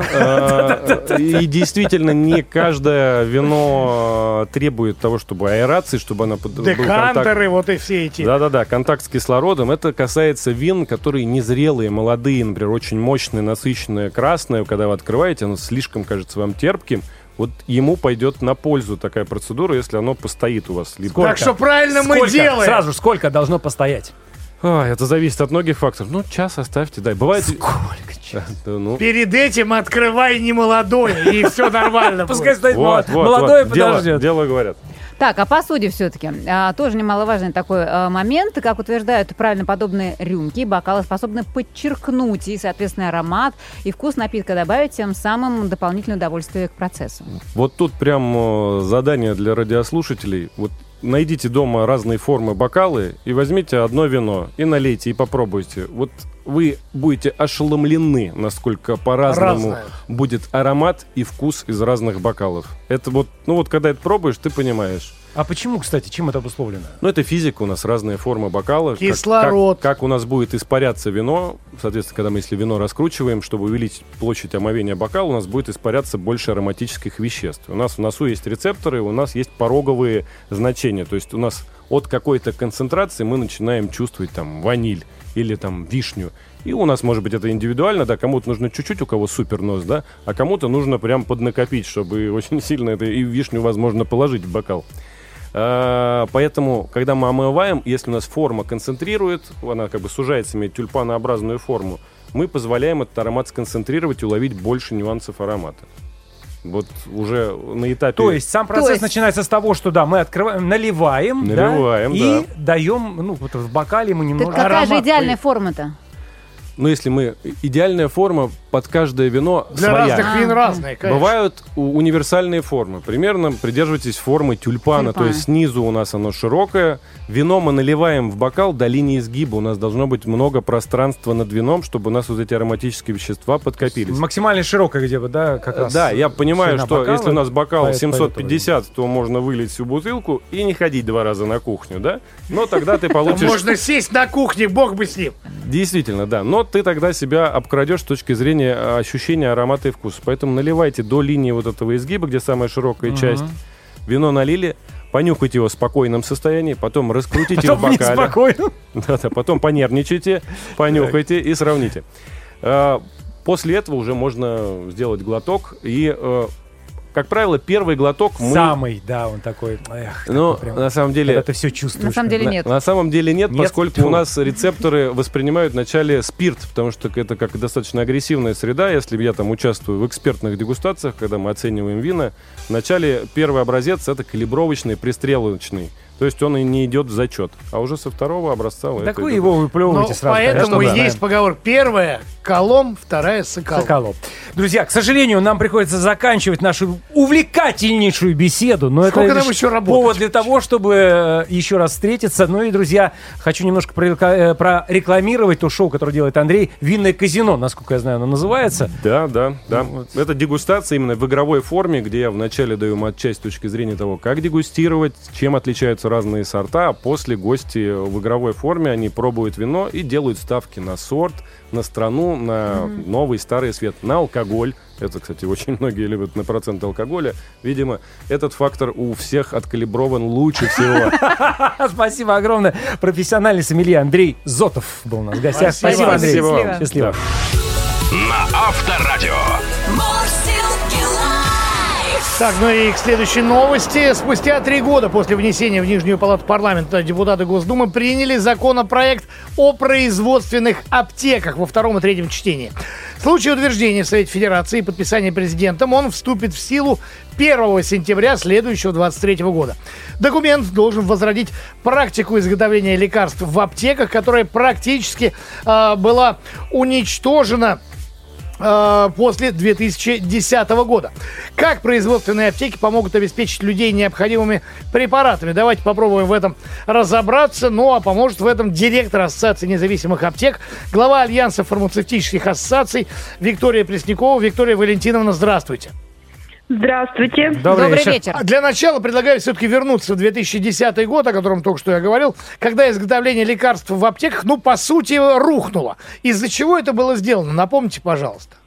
G: И действительно не каждое вино требует того, чтобы аэрации, чтобы она...
D: Декантеры, вот и все эти.
G: Да-да-да, контакт с кислородом. Это касается вин, которые незрелые, молодые, например, очень мощные, насыщенные, красные. Когда вы открываете, оно слишком кажется вам терпким. Вот ему пойдет на пользу такая процедура, если оно постоит у вас. Либо...
D: Так что правильно
B: сколько?
D: мы делаем.
B: Сразу сколько должно постоять?
G: А, это зависит от многих факторов. Ну, час оставьте, дай. Бывает...
B: Сколько час?
G: Да, ну...
D: Перед этим открывай не молодое, и все нормально.
B: Пускай стоит молодое, подождет.
G: Дело говорят.
C: Так, о посуде все-таки. А, тоже немаловажный такой а, момент. Как утверждают правильно подобные рюмки, бокалы способны подчеркнуть и, соответственно, аромат, и вкус напитка добавить, тем самым дополнительное удовольствие к процессу.
G: Вот тут прям задание для радиослушателей. Вот найдите дома разные формы бокалы и возьмите одно вино и налейте, и попробуйте. Вот вы будете ошеломлены, насколько по-разному Разное. будет аромат и вкус из разных бокалов. Это вот, ну вот когда это пробуешь, ты понимаешь.
B: А почему, кстати, чем это обусловлено?
G: Ну, это физика, у нас разные формы бокала.
D: Кислород.
G: Как, как, как у нас будет испаряться вино, соответственно, когда мы, если вино раскручиваем, чтобы увеличить площадь омовения бокала, у нас будет испаряться больше ароматических веществ. У нас в носу есть рецепторы, у нас есть пороговые значения. То есть у нас от какой-то концентрации мы начинаем чувствовать там ваниль или там вишню. И у нас, может быть, это индивидуально, да, кому-то нужно чуть-чуть, у кого супер нос, да, а кому-то нужно прям поднакопить, чтобы очень сильно это и вишню, возможно, положить в бокал. А, поэтому, когда мы омываем, если у нас форма концентрирует, она как бы сужается, имеет тюльпанообразную форму, мы позволяем этот аромат сконцентрировать и уловить больше нюансов аромата. Вот уже на этапе...
B: То есть сам процесс
C: есть...
B: начинается с того, что да, мы открываем, наливаем,
G: наливаем
B: да,
G: да.
B: и даем, ну, вот в бокале мы немного...
C: Так какая
B: аромат
C: же идеальная
B: при...
C: форма-то?
G: Ну, если мы... Идеальная форма под каждое вино
D: Для
G: своя.
D: разных вин
C: А,
D: разные, конечно.
G: Бывают у- универсальные формы. Примерно придерживайтесь формы тюльпана.
C: Тюльпана.
G: То есть снизу у нас оно широкое. Вино мы наливаем в бокал до линии изгиба. У нас должно быть много пространства над вином, чтобы у нас вот эти ароматические вещества подкопились.
B: Максимально широкое где бы, да, как раз.
G: Да, я понимаю, что
B: бокала,
G: если у нас бокал
B: поэт-
G: семьсот пятьдесят, то можно вылить всю бутылку и не ходить два раза на кухню, да? Но тогда ты получишь...
D: Можно сесть на кухне, бог бы с ним.
G: Действительно, да. Но ты тогда себя обкрадешь с точки зрения ощущения аромата и вкуса. Поэтому наливайте до линии вот этого изгиба, где самая широкая
B: Мгм.
G: часть. Вино налили, понюхайте его в спокойном состоянии, потом раскрутите
B: Потом
G: в бокале.
B: неспокойно.
G: Да-да, потом понервничайте, понюхайте и сравните. А, После этого уже можно сделать глоток. И, э, как правило, первый глоток мы...
B: Самый, да, он такой. Эх,
G: Ну,
B: такой прям,
G: на самом деле...
B: когда ты все чувствуешь.
C: На самом деле
G: На,
C: нет.
G: на самом деле нет,
B: Нет?
G: поскольку
B: Фу.
G: у нас рецепторы воспринимают вначале спирт, потому что это как достаточно агрессивная среда. Если я там участвую в экспертных дегустациях, когда мы оцениваем вина, вначале первый образец это калибровочный, пристрелочный. То есть он и не идет в зачет. А уже со второго образца...
B: Так
G: это
B: вы
G: идет.
B: его выплевываете
D: Ну,
B: сразу.
D: поэтому
B: конечно, да.
D: есть поговор. Первая — колом, вторая — соколом.
B: Соколов. Друзья, к сожалению, нам приходится заканчивать нашу увлекательнейшую беседу. Но
D: Сколько
B: это
D: нам
B: лишь
D: еще работать?
B: повод для того, чтобы э, еще раз встретиться. Ну и, друзья, хочу немножко прорека- э, прорекламировать то шоу, которое делает Андрей. «Винное казино», насколько я знаю, оно называется.
G: Да, да, да.
B: Ну, вот.
G: Это дегустация именно в игровой форме, где я вначале даю матчасть с точки зрения того, как дегустировать, чем отличаются разные сорта, а после гости в игровой форме, они пробуют вино и делают ставки на сорт, на страну, на mm-hmm. новый, старый свет, на алкоголь. Это, кстати, очень многие любят на процент алкоголя. Видимо, этот фактор у всех откалиброван лучше всего.
B: Спасибо огромное. Профессиональный сомелье Андрей Зотов был у нас в гостях.
D: Спасибо.
B: Спасибо, Андрей.
C: Счастливо.
B: Счастливо.
A: На Авторадио.
D: Так, ну и к следующей новости. Спустя три года после внесения в Нижнюю палату парламента депутаты Госдумы приняли законопроект о производственных аптеках во втором и третьем чтении. В случае утверждения в Совете Федерации и подписания президентом он вступит в силу первого сентября следующего двадцать третьего года. Документ должен возродить практику изготовления лекарств в аптеках, которая практически э, была уничтожена э, после две тысячи десятого года. Как производственные аптеки помогут обеспечить людей необходимыми препаратами? Давайте попробуем в этом разобраться. Ну, а поможет в этом директор Ассоциации независимых аптек, глава Альянса фармацевтических ассоциаций Виктория Преснякова. Виктория Валентиновна, здравствуйте.
H: Здравствуйте.
B: Добрый,
C: Добрый
B: вечер.
C: вечер.
D: Для начала предлагаю все-таки вернуться в две тысячи десятый год, о котором только что я говорил, когда изготовление лекарств в аптеках, ну, по сути, рухнуло. Из-за чего это было сделано? Напомните, пожалуйста.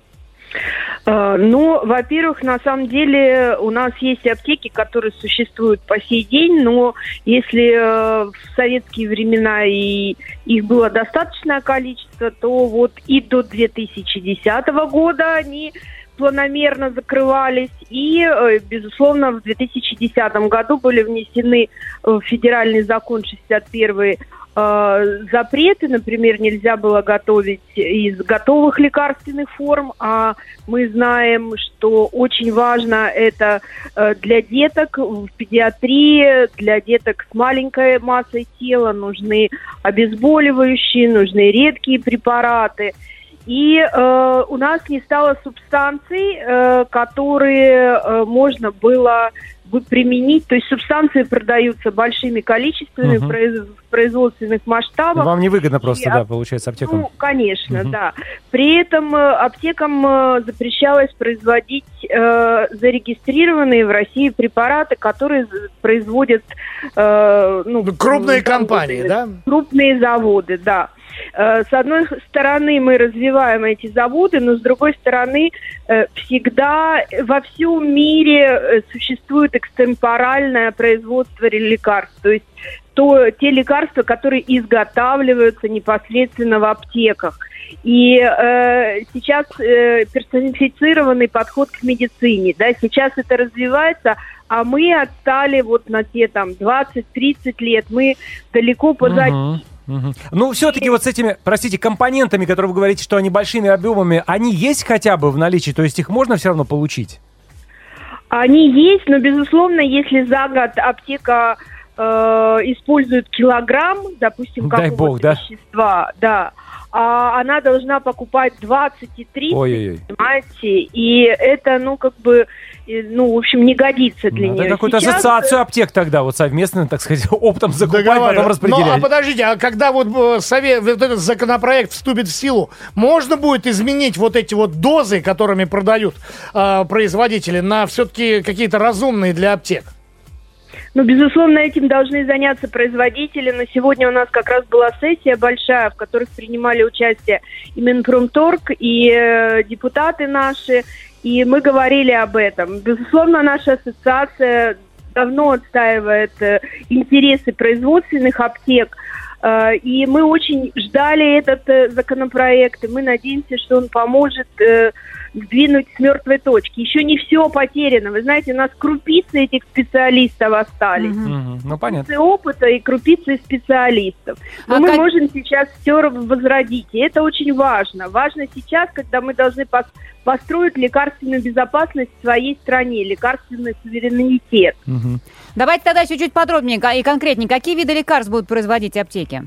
H: Э, Ну, во-первых, на самом деле у нас есть аптеки, которые существуют по сей день, но если э, в советские времена и их было достаточное количество, то вот и до две тысячи десятого года они планомерно закрывались. И, э, безусловно, в две тысячи десятом году были внесены в федеральный закон шестьдесят первый э, запреты. Например, нельзя было готовить из готовых лекарственных форм. А мы знаем, что очень важно это э, для деток в педиатрии, для деток с маленькой массой тела нужны обезболивающие, нужны редкие препараты. И э, у нас не стало субстанций, э, которые э, можно было бы применить. То есть субстанции продаются большими количествами
B: Мгм.
H: в произ- в производственных масштабах.
B: Вам невыгодно просто,
H: И,
B: да,
H: а,
B: получается, аптекам?
H: Ну, конечно,
B: Мгм.
H: да. При этом э, аптекам э, запрещалось производить э, зарегистрированные в России препараты, которые з- производят э, ну,
D: Крупные
H: заводы.
D: компании, да?
H: Крупные заводы, да. Э, С одной стороны, мы развиваем эти заводы, но с другой стороны, э, всегда во всем мире э, существует экстемпоральное производство лекарств. То есть то, те лекарства, которые изготавливаются непосредственно в аптеках. И э, сейчас э, персонифицированный подход к медицине, да, сейчас это развивается, а мы отстали вот на те там двадцать-тридцать лет, мы далеко позади.
B: Мгм, мгм. Ну, все-таки вот с этими, простите, компонентами, которые вы говорите, что они большими объемами, они есть хотя бы в наличии? То есть их можно все равно получить?
H: Они есть, но, безусловно, если за год аптека э, использует килограмм, допустим,
B: Дай
H: какого-то
B: бог, да?
H: вещества, да, а она должна покупать двадцать и тридцать,
B: Ой-ой-ой.
H: понимаете, и это, ну, как бы, э, ну, в общем, не годится для
B: Надо
H: нее.
B: какую-то
H: Сейчас,
B: ассоциацию аптек тогда вот совместно, так сказать, оптом закупать, потом
D: Договариваю.
B: распределять.
D: Ну, а подождите, а когда вот, э, совет, вот этот законопроект вступит в силу, можно будет изменить вот эти вот дозы, которыми продают э, производители, на все-таки какие-то разумные для аптек?
H: Ну, безусловно, этим должны заняться производители, но сегодня у нас как раз была сессия большая, в которой принимали участие и Минпромторг, и э, депутаты наши, и мы говорили об этом. Безусловно, наша ассоциация давно отстаивает э, интересы производственных аптек, э, и мы очень ждали этот э, законопроект, и мы надеемся, что он поможет э, сдвинуть с мертвой точки. Еще не все потеряно. Вы знаете, у нас крупицы этих специалистов остались.
C: Мгм.
B: Мгм, ну, понятно.
H: Крупицы опыта и крупицы специалистов. Но
C: А
H: мы
C: как-
H: можем сейчас все возродить. И это очень важно. Важно сейчас, когда мы должны пос- построить лекарственную безопасность в своей стране, лекарственный суверенитет.
B: Мгм.
C: Давайте тогда чуть-чуть подробнее и конкретнее. Какие виды лекарств будут производить аптеки?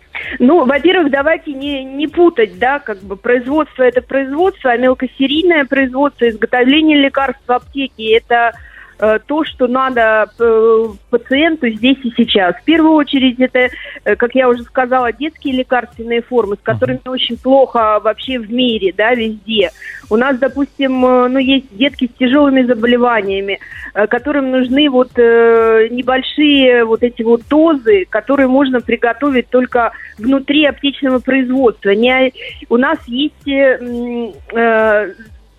H: Ну, во-первых, давайте не, не путать, да, как бы производство – это производство, а мелкосерийное производство, изготовление лекарств в аптеке – это э, то, что надо э, пациенту здесь и сейчас. В первую очередь это, э, как я уже сказала, детские лекарственные формы, с которыми очень плохо вообще в мире, да, везде. У нас, допустим, э, ну, есть детки с тяжелыми заболеваниями, э, которым нужны вот э, небольшие вот эти вот дозы, которые можно приготовить только внутри аптечного производства. Не, у нас есть э, м, э,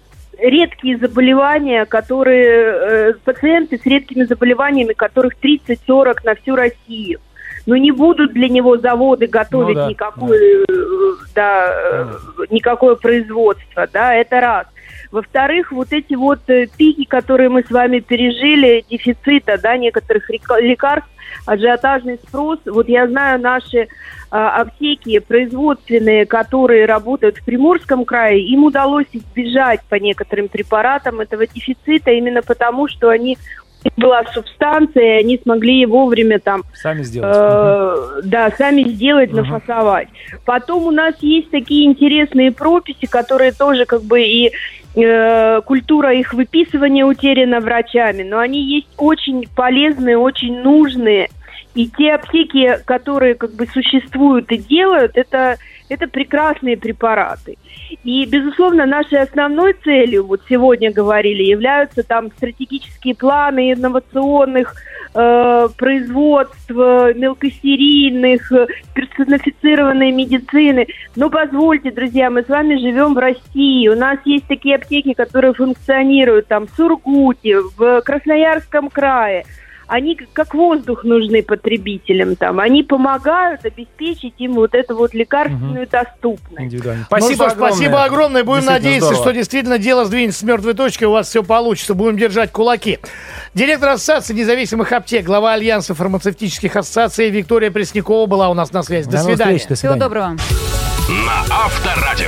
H: редкие заболевания, которые э, пациенты с редкими заболеваниями, которых тридцать-сорок на всю Россию. Но не будут для него заводы готовить
B: Ну да,
H: никакое, э, да, э, никакое производство, да, это раз. Во-вторых, вот эти вот э, пики, которые мы с вами пережили, дефицита, да, некоторых река- лекарств, ажиотажный спрос. Вот я знаю наши а, аптеки производственные, которые работают в Приморском крае, им удалось избежать по некоторым препаратам этого дефицита именно потому, что они была субстанция, и они смогли вовремя там...
B: Сами сделать.
H: Э, да, сами сделать,
B: Угу.
H: нафасовать. Потом у нас есть такие интересные прописи, которые тоже как бы и э, культура их выписывания утеряна врачами, но они есть очень полезные, очень нужные. И те аптеки, которые как бы существуют и делают, это, это прекрасные препараты. И, безусловно, нашей основной целью, вот сегодня говорили, являются там стратегические планы инновационных э, производств, мелкосерийных, персонифицированной медицины. Но позвольте, друзья, мы с вами живем в России. У нас есть такие аптеки, которые функционируют там в Сургуте, в Красноярском крае. Они как воздух нужны потребителям там. Они помогают обеспечить им вот эту вот лекарственную доступность.
B: Индивидуально.
D: Ну
B: Спасибо
D: что ж,
B: огромное.
D: спасибо огромное. Будем
B: Действительно
D: надеяться,
B: здорово.
D: что действительно дело сдвинется с мертвой точки, у вас все получится. Будем держать кулаки. Директор Ассоциации независимых аптек, глава Альянса фармацевтических ассоциаций Виктория Преснякова была у нас на связи. До
B: До новых
D: свидания.
B: встреч, до
C: Всего
B: свидания.
C: доброго.
A: На Авторадио.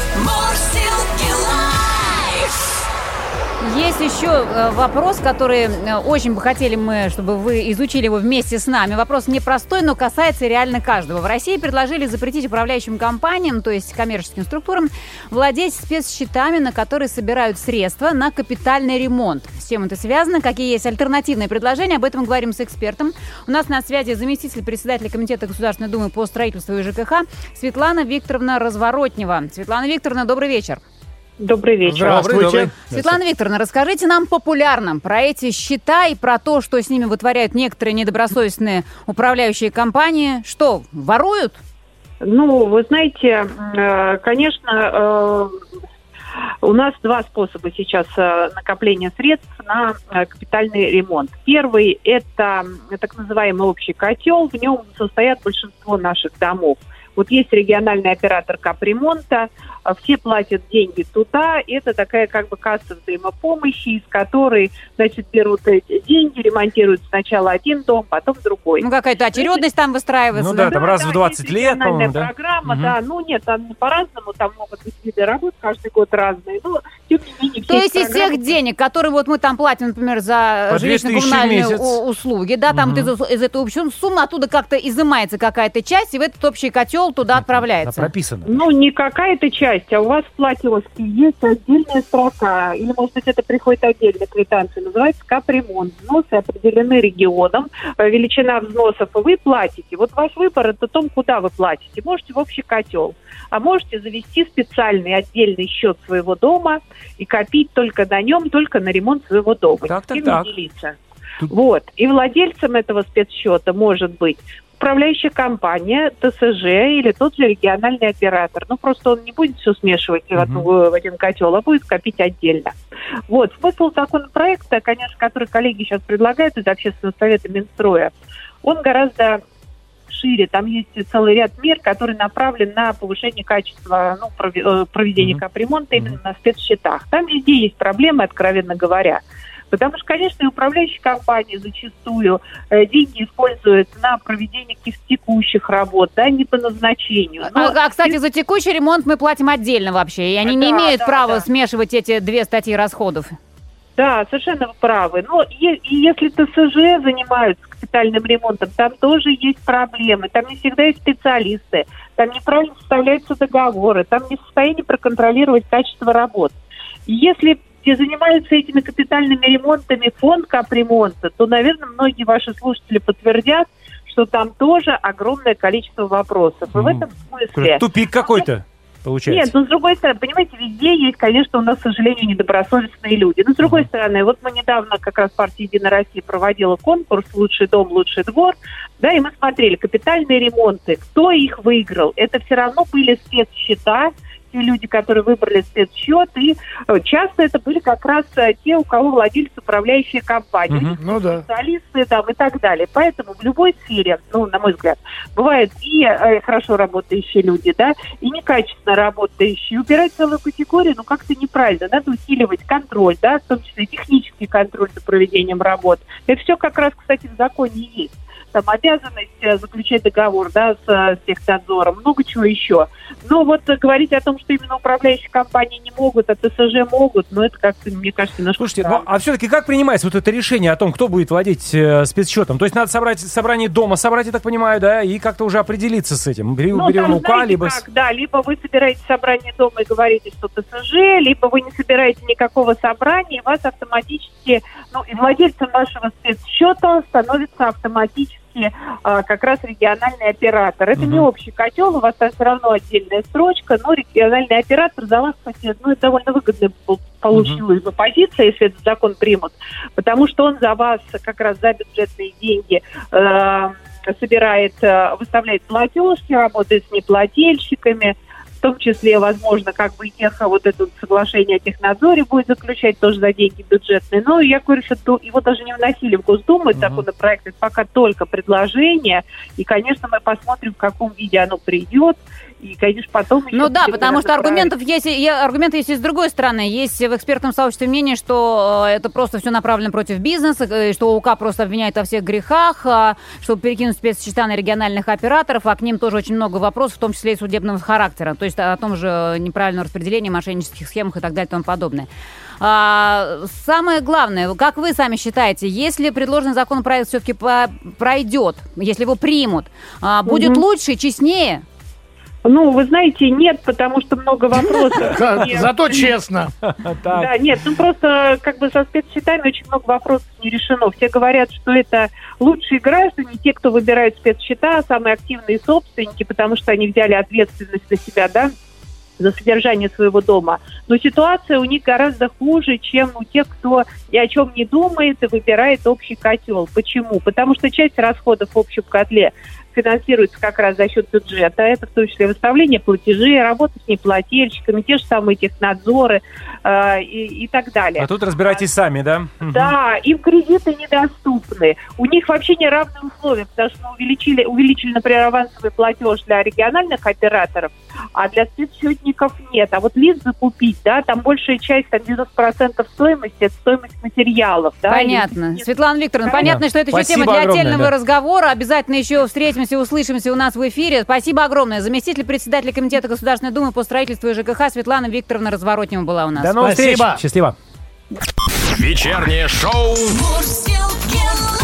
C: Есть еще э, вопрос, который э, очень бы хотели мы, чтобы вы изучили его вместе с нами. Вопрос непростой, но касается реально каждого. В России предложили запретить управляющим компаниям, то есть коммерческим структурам, владеть спецсчетами, на которые собирают средства на капитальный ремонт. С чем это связано? Какие есть альтернативные предложения? Об этом говорим с экспертом. У нас на связи заместитель председателя Комитета Государственной Думы по строительству и ЖКХ Светлана Викторовна Разворотнева. Светлана Викторовна, добрый вечер.
H: Добрый вечер.
D: Здравствуйте.
B: Добрый, добрый.
C: Светлана Викторовна, расскажите нам популярно про эти счета и про то, что с ними вытворяют некоторые недобросовестные управляющие компании. Что, воруют?
I: Ну, вы знаете, э, конечно, э, у нас два способа сейчас э, накопления средств на э, капитальный ремонт. Первый – это так называемый общий котел, в нем состоят большинство наших домов. Вот есть региональный оператор капремонта, все платят деньги туда, это такая как бы касса взаимопомощи, из которой, значит, берут эти деньги, ремонтируют сначала один дом, потом другой.
C: Ну, какая-то очередность там выстраивается.
B: Ну да, там раз в двадцать лет, по-моему, да?
I: программа,
B: Мгм.
I: да, ну нет, там по-разному, там могут быть виды работ, каждый год разные, но тем не менее...
C: То
I: все
C: есть
I: эти
C: из всех
I: программы-
C: денег, которые вот мы там платим, например, за
B: По две тысячи в
C: жилищно-коммунальные
B: месяц.
C: у- услуги, да, там
B: Мгм.
C: вот из, из этой общей суммы оттуда как-то изымается какая-то часть, и в этот общий котел туда
B: Да,
C: отправляется.
B: прописано.
I: Ну, не какая-то часть, а у вас в платежке есть отдельная строка, или, может быть, это приходит отдельно квитанция, называется капремонт. Взносы определены регионом, э, величина взносов, и вы платите. Вот ваш выбор – это том, куда вы платите. Можете в общий котел, а можете завести специальный отдельный счет своего дома и копить только на нем, только на ремонт своего дома.
B: Так, так,
I: Ни с кем
B: так.
I: не делиться.
B: Тут-
I: Вот. И владельцем этого спецсчета может быть управляющая компания, ТСЖ или тот же региональный оператор. Ну, просто он не будет все смешивать в, одну, в один котел, а будет копить отдельно. Вот. Смысл законопроекта, конечно, который коллеги сейчас предлагают из Общественного совета Минстроя, он гораздо шире. Там есть целый ряд мер, который направлен на повышение качества ну, проведения
B: Мгм.
I: капремонта именно на спецсчетах. Там везде есть проблемы, откровенно говоря. Потому что, конечно, и управляющие компании зачастую э, деньги используют на проведение каких-то текущих работ, да, не по назначению. Но
C: А, а, кстати, за текущий ремонт мы платим отдельно вообще, и они не
I: Да,
C: имеют
I: да,
C: права
I: да.
C: смешивать эти две статьи расходов.
I: Да, совершенно вы правы. Но е- и если ТСЖ занимаются капитальным ремонтом, там тоже есть проблемы. Там не всегда есть специалисты, там неправильно составляются договоры, там не в состоянии проконтролировать качество работ. И если где занимаются этими капитальными ремонтами фонд капремонта, то, наверное, многие ваши слушатели подтвердят, что там тоже огромное количество вопросов. И в этом смысле...
B: Тупик какой-то, получается.
I: Нет, ну, с другой стороны, понимаете, везде есть, конечно, у нас, к сожалению, недобросовестные люди. Но, с другой стороны, вот мы недавно, как раз партия «Единая Россия» проводила конкурс «Лучший дом, лучший двор», да, и мы смотрели капитальные ремонты. Кто их выиграл? Это все равно были спецсчета, те люди, которые выбрали спецсчет, и э, часто это были как раз э, те, у кого владельцы управляющие компании.
B: Мгм.
I: У них
D: Ну да.
I: специалисты там и так далее. Поэтому в любой сфере, ну, на мой взгляд, бывают и э, хорошо работающие люди, да, и некачественно работающие. Убирать целую категорию, ну, как-то неправильно. Надо усиливать контроль, да, в том числе технический контроль за проведением работ. Это все как раз, кстати, в законе есть. там обязанность э, заключать договор, да, с, с технадзором, много чего еще. Но вот э, говорить о том, что именно управляющие компании не могут, а ТСЖ могут, ну это как-то, мне кажется, немножко...
B: Слушайте, ну, а все-таки как принимается вот это решение о том, кто будет владеть э, спецсчетом? То есть надо собрать собрание дома, собрать, я так понимаю, да, и как-то уже определиться с этим. Берем,
I: ну,
B: берем
I: там,
B: УК,
I: знаете,
B: либо...
I: как, да, либо вы собираете собрание дома и говорите, что ТСЖ, либо вы не собираете никакого собрания, и вас автоматически, ну, и владельцем вашего спецсчета становится автоматически а, как раз региональный оператор. Это uh-huh. не общий котел, у вас там все равно отдельная строчка, но региональный оператор за вас, кстати, ну, это довольно выгодная получилась бы uh-huh. позиция, если этот закон примут, потому что он за вас как раз за бюджетные деньги э, собирает, выставляет платежки, работает с неплательщиками, в том числе, возможно, как бы и тех, вот это соглашение о технадзоре будет заключать тоже за деньги бюджетные. Но я говорю, что его даже не вносили в Госдуму, uh-huh. законопроект, это пока только предложение, и, конечно, мы посмотрим, в каком виде оно придет. И, конечно, потом...
C: Ну да, потому что аргументов есть, и, аргументы есть и с другой стороны. Есть в экспертном сообществе мнение, что это просто все направлено против бизнеса, что УК просто обвиняет во всех грехах, чтобы перекинуть спецсчета на региональных операторов, а к ним тоже очень много вопросов, в том числе и судебного характера. То есть о том же неправильном распределении, мошеннических схемах и так далее и тому подобное. А, самое главное, как вы сами считаете, если предложенный законопроект все-таки пройдет, если его примут, а, будет угу. лучше, честнее?
I: Ну, вы знаете, нет, потому что много вопросов.
D: Зато честно.
I: Да, нет, ну просто как бы со спецсчетами очень много вопросов не решено. Все говорят, что это лучшие граждане, те, кто выбирают спецсчета, самые активные собственники, потому что они взяли ответственность на себя, да, за содержание своего дома. Но ситуация у них гораздо хуже, чем у тех, кто ни о чем не думает и выбирает общий котел. Почему? Потому что часть расходов в общем котле финансируется как раз за счет бюджета. Это в том числе выставление платежей, работа с неплательщиками, те же самые технадзоры э, и, и так далее.
B: А тут разбирайтесь а, сами, да?
I: Да, им кредиты недоступны. У них вообще неравные условия, потому что мы увеличили, увеличили, например, авансовый платеж для региональных операторов, а для спецсчетников нет. А вот лист закупить, да, там большая часть, там девяносто процентов стоимости, это стоимость материалов. Да,
C: понятно. И... Светлана Викторовна, да. понятно, что это еще
B: Спасибо
C: тема для
B: огромное,
C: отдельного
B: да.
C: разговора. Обязательно еще встретимся и услышимся у нас в эфире. Спасибо огромное. Заместитель председателя Комитета Государственной Думы по строительству и ЖКХ Светлана Викторовна Разворотнева была у нас.
B: До новых встреч. Счастливо.
A: Вечернее шоу.